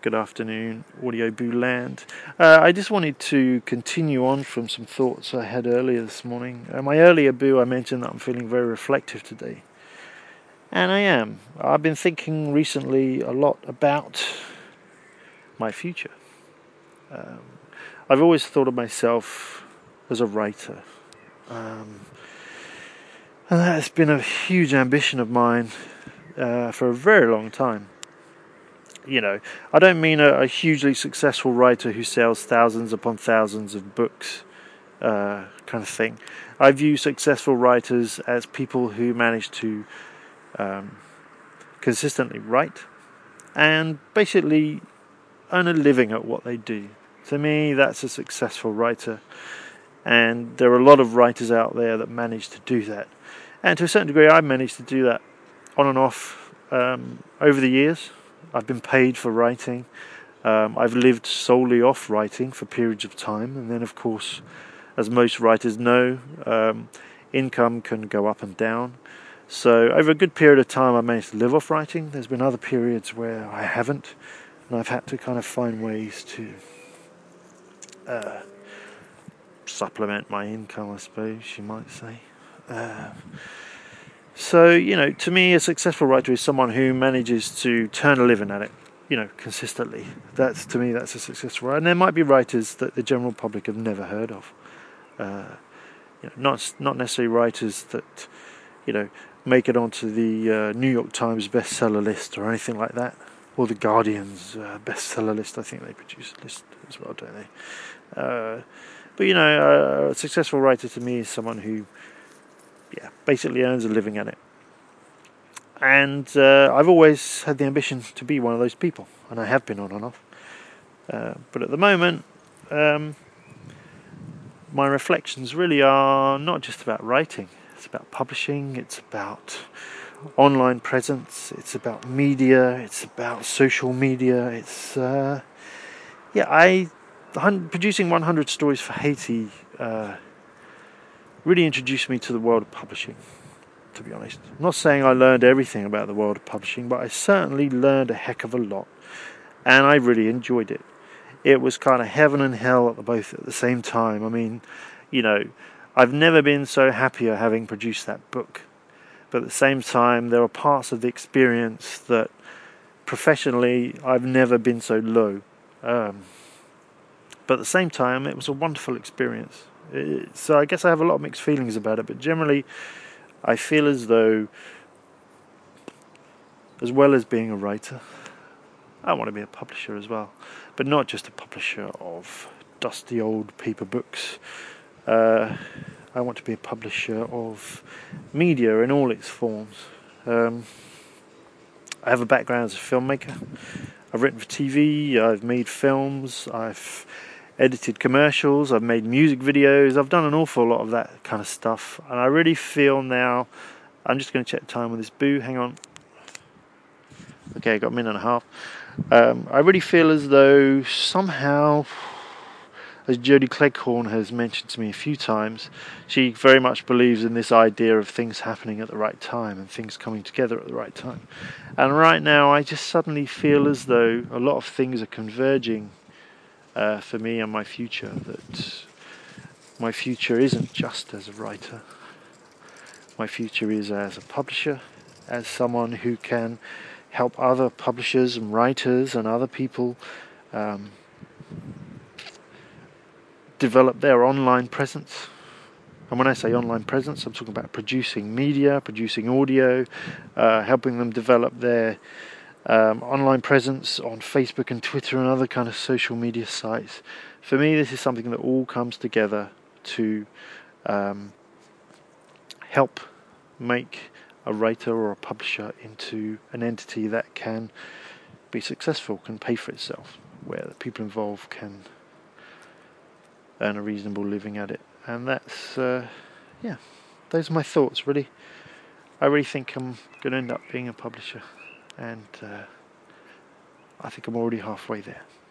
Good afternoon, Audio Boo Land. I just wanted to continue on from some thoughts I had earlier this morning. My earlier boo, I mentioned that I'm feeling very reflective today. And I am. I've been thinking recently a lot about my future. I've always thought of myself as a writer. And that has been a huge ambition of mine for a very long time. You know, I don't mean a hugely successful writer who sells thousands upon thousands of books, kind of thing. I view successful writers as people who manage to consistently write and basically earn a living at what they do. To me, that's a successful writer, and there are a lot of writers out there that manage to do that. And to a certain degree, I've managed to do that on and off over the years. I've been paid for writing. I've lived solely off writing for periods of time. And then, of course, as most writers know, income can go up and down. So over a good period of time, I managed to live off writing. There's been other periods where I haven't. And I've had to kind of find ways to supplement my income, I suppose you might say. So, you know, to me, a successful writer is someone who manages to turn a living at it, you know, consistently. To me, that's a successful writer. And there might be writers that the general public have never heard of. Not necessarily writers that, you know, make it onto the New York Times bestseller list or anything like that, or the Guardian's bestseller list. I think they produce a list as well, don't they? But, you know, a successful writer to me is someone who basically earns a living at it. And I've always had the ambition to be one of those people, and I have been on and off. But at the moment, my reflections really are not just about writing. It's about publishing, it's about online presence, it's about media, it's about social media. It's producing 100 Stories for Haiti really introduced me to the world of publishing, to be honest. I'm not saying I learned everything about the world of publishing, but I certainly learned a heck of a lot, and I really enjoyed it. It was kind of heaven and hell both at the same time. I mean, you know, I've never been so happier having produced that book, but at the same time, there are parts of the experience that professionally I've never been so low. But at the same time, it was a wonderful experience. So I guess I have a lot of mixed feelings about it, but generally I feel as though, as well as being a writer, I want to be a publisher as well. But not just a publisher of dusty old paper books. I want to be a publisher of media in all its forms. I have a background as a filmmaker. I've written for TV, I've made films, I've edited commercials, I've made music videos, I've done an awful lot of that kind of stuff, and I really feel now, I'm just going to check the time with this boo, hang on, okay, I got a minute and a half. I really feel as though somehow, as Jodie Cleghorn has mentioned to me a few times, she very much believes in this idea of things happening at the right time and things coming together at the right time. And right now I just suddenly feel as though a lot of things are converging for me and my future, that my future isn't just as a writer. My future is as a publisher, as someone who can help other publishers and writers and other people develop their online presence. And when I say online presence, I'm talking about producing media, producing audio, helping them develop their online presence on Facebook and Twitter and other kind of social media sites. For me, this is something that all comes together to help make a writer or a publisher into an entity that can be successful, can pay for itself, where the people involved can earn a reasonable living at it. And that's, those are my thoughts, really. I really think I'm going to end up being a publisher, and I think I'm already halfway there.